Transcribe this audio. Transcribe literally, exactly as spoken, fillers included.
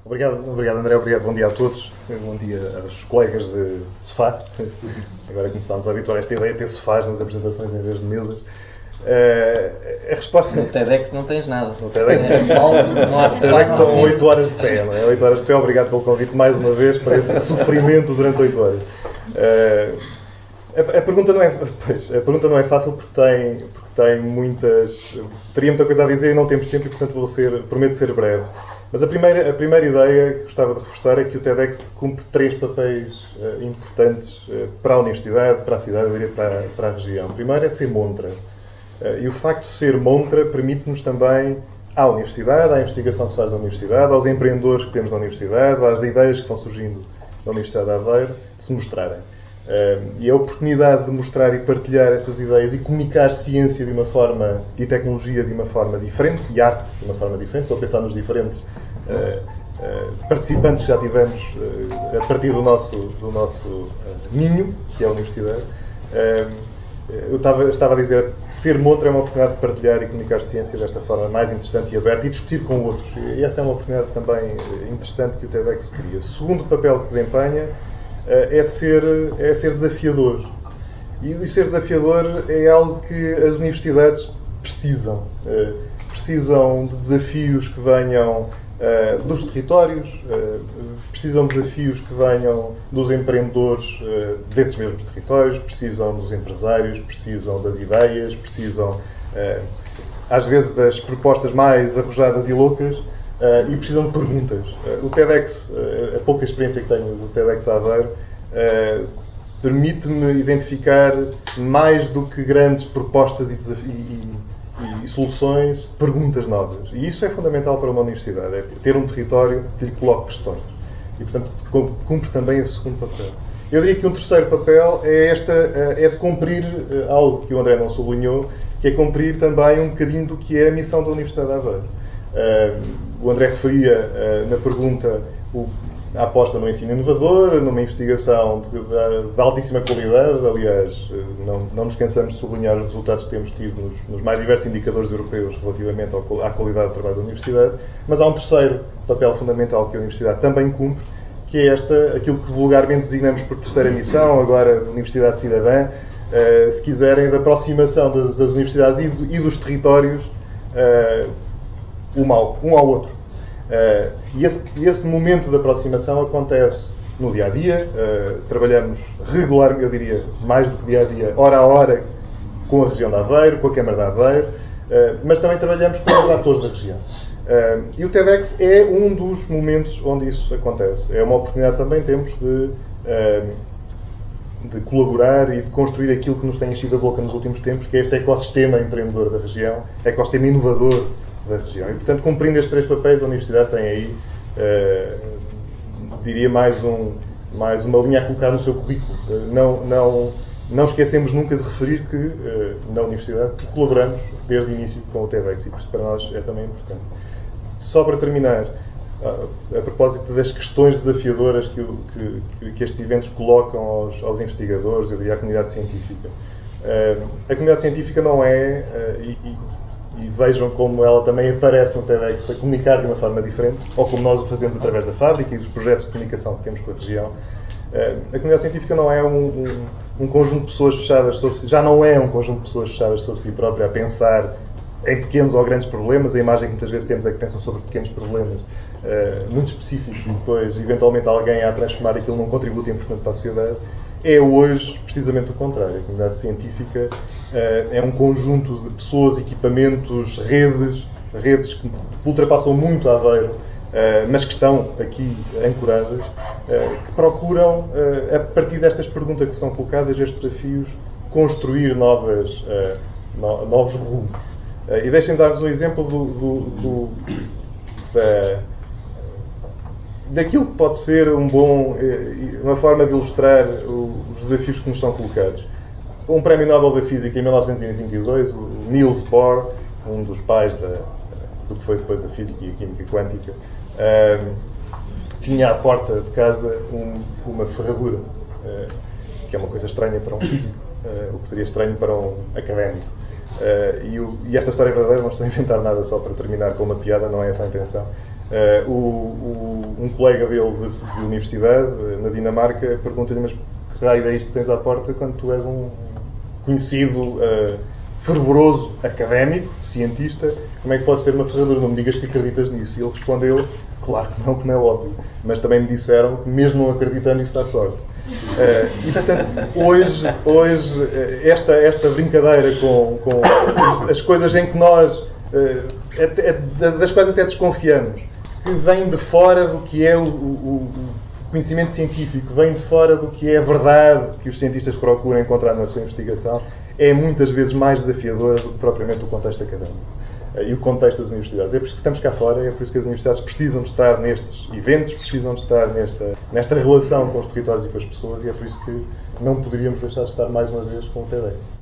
Obrigado, obrigado André, obrigado, bom dia a todos, bom dia aos colegas de sofá. Agora começámos a habituar a esta ideia de ter sofás nas apresentações em vez de mesas. Uh, a resposta... No TEDx não tens nada. No TEDx, é palco, não há TEDx são oito horas de pé, não é? oito horas de pé, obrigado pelo convite mais uma vez para esse sofrimento durante oito horas. Uh, a, a, pergunta não é, pois, a pergunta não é fácil porque tem, porque tem muitas... Teria muita coisa a dizer e não temos tempo e, portanto, vou ser, prometo ser breve. Mas a primeira, a primeira ideia que gostava de reforçar é que o TEDx cumpre três papéis uh, importantes uh, para a universidade, para a cidade, eu diria para, para a região. O primeiro é ser montra. Uh, e o facto de ser montra permite-nos também, à universidade, à investigação que se faz da universidade, aos empreendedores que temos na universidade, às ideias que vão surgindo da Universidade de Aveiro, de se mostrarem. Uh, e a oportunidade de mostrar e partilhar essas ideias e comunicar ciência de uma forma e tecnologia de uma forma diferente e arte de uma forma diferente. Estou a pensar nos diferentes uh, uh, participantes que já tivemos uh, a partir do nosso, do nosso uh, ninho, que é a universidade. Uh, eu estava, estava a dizer, ser montra é uma oportunidade de partilhar e comunicar ciência desta forma mais interessante e aberta e discutir com outros. E essa é uma oportunidade também interessante que o TEDx cria. Segundo papel que desempenha é ser, é ser desafiador. E ser desafiador é algo que as universidades precisam. Precisam de desafios que venham dos territórios, precisam de desafios que venham dos empreendedores desses mesmos territórios, precisam dos empresários, precisam das ideias, precisam, às vezes, das propostas mais arrojadas e loucas, Uh, e precisam de perguntas. Uh, o TEDx, uh, a pouca experiência que tenho do TEDx Aveiro, uh, permite-me identificar mais do que grandes propostas e, e, e, e soluções, perguntas novas. E isso é fundamental para uma universidade, é ter um território que lhe coloque questões. E, portanto, cumpre também esse segundo papel. Eu diria que um terceiro papel é, esta, uh, é de cumprir uh, algo que o André não sublinhou, que é cumprir também um bocadinho do que é a missão da Universidade de Aveiro. Uh, o André referia uh, na pergunta o, a aposta no ensino inovador, numa investigação de, de, de altíssima qualidade. Aliás, uh, não, não nos cansamos de sublinhar os resultados que temos tido nos, nos mais diversos indicadores europeus relativamente ao, à qualidade do trabalho da Universidade. Mas há um terceiro papel fundamental que a Universidade também cumpre, que é esta, aquilo que vulgarmente designamos por terceira missão, agora de Universidade Cidadã, uh, se quiserem, da aproximação de, das universidades e, do, e dos territórios uh, Um ao, um ao outro. Uh, e esse, esse momento de aproximação acontece no dia-a-dia. Uh, trabalhamos regularmente, eu diria, mais do que dia-a-dia, hora a hora, com a região de Aveiro, com a Câmara de Aveiro, uh, mas também trabalhamos com os atores da região. Uh, e o TEDx é um dos momentos onde isso acontece. É uma oportunidade também temos de, uh, de colaborar e de construir aquilo que nos tem enchido a boca nos últimos tempos, que é este ecossistema empreendedor da região, ecossistema inovador da região. E, portanto, cumprindo estes três papéis, a Universidade tem aí, uh, diria, mais, um, mais uma linha a colocar no seu currículo. Uh, não, não, não esquecemos nunca de referir que, uh, na Universidade, que colaboramos desde o início com o TEDx, e por isso para nós é também importante. Só para terminar, uh, a propósito das questões desafiadoras que, que, que estes eventos colocam aos, aos investigadores, eu diria à comunidade científica. Uh, a comunidade científica não é, uh, e, e E vejam como ela também aparece no TEDx a comunicar de uma forma diferente, ou como nós o fazemos através da fábrica e dos projetos de comunicação que temos com a região. A comunidade científica não é um, um, um conjunto de pessoas fechadas sobre si, já não é um conjunto de pessoas fechadas sobre si própria a pensar em pequenos ou grandes problemas. A imagem que muitas vezes temos é que pensam sobre pequenos problemas uh, muito específicos e depois, eventualmente, alguém a transformar aquilo num contributo importante para a sociedade. É hoje precisamente o contrário. A comunidade científica uh, é um conjunto de pessoas, equipamentos, redes, redes que ultrapassam muito a Aveiro, uh, mas que estão aqui ancoradas, uh, que procuram, uh, a partir destas perguntas que são colocadas, estes desafios, construir novas, uh, no, novos rumos. Uh, e deixem dar-vos um exemplo do, do, do, da, daquilo que pode ser um bom, uma forma de ilustrar os desafios que nos são colocados. Um prémio Nobel da Física em mil novecentos e vinte e dois, o Niels Bohr, um dos pais da, do que foi depois a Física e a Química Quântica, um, tinha à porta de casa um, uma ferradura, uh, que é uma coisa estranha para um físico, uh, o que seria estranho para um académico. Uh, e, o, e esta história é verdadeira, não estou a inventar nada só para terminar com uma piada, não é essa a intenção. Uh, o, o, um um colega dele de, de universidade, na Dinamarca, pergunta-lhe, mas que raio é isto que tens à porta quando tu és um conhecido, uh, fervoroso académico, cientista, como é que podes ter uma ferradura? Não me digas que acreditas nisso. E ele respondeu, claro que não, que não é óbvio. Mas também me disseram que mesmo não acreditando isso dá sorte. Uh, e, portanto, hoje, hoje esta, esta brincadeira com, com as coisas em que nós, uh, é, é, das quais até desconfiamos, que vem de fora do que é o, o, o conhecimento científico, vem de fora do que é a verdade que os cientistas procuram encontrar na sua investigação, é muitas vezes mais desafiadora do que propriamente o contexto académico e o contexto das universidades. É por isso que estamos cá fora, é por isso que as universidades precisam de estar nestes eventos, precisam de estar nesta, nesta relação com os territórios e com as pessoas, e é por isso que não poderíamos deixar de estar mais uma vez com o T D.